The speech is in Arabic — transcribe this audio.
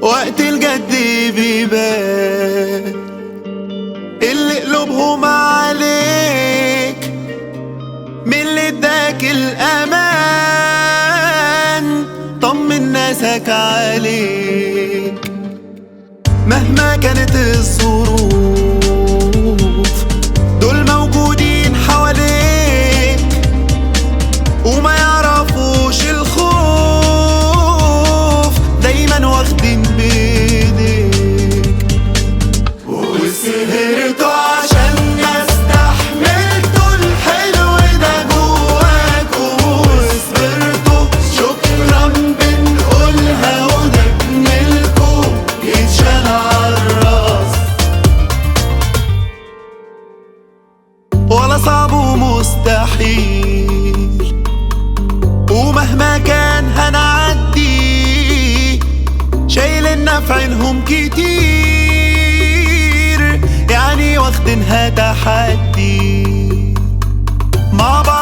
وقت الجد بيبان اللي قلوبهم عليك من اللي اداك الامان. طمن ناسك عليك مهما كانت الظروف، دول موجودين حواليك وما يعرفوش الخوف، دايما واخدين بايديك. وسهرتوا عشان استحملتوا الحلو ده جواكوا، وصبرتوا شكرا بنقولها ونجملكوا يتشال عالراس. ولا صعب ومستحيل ومهما كان هنعدي، شايلنا في عينهم كتير يعني واخدينها تحدي مع بعض.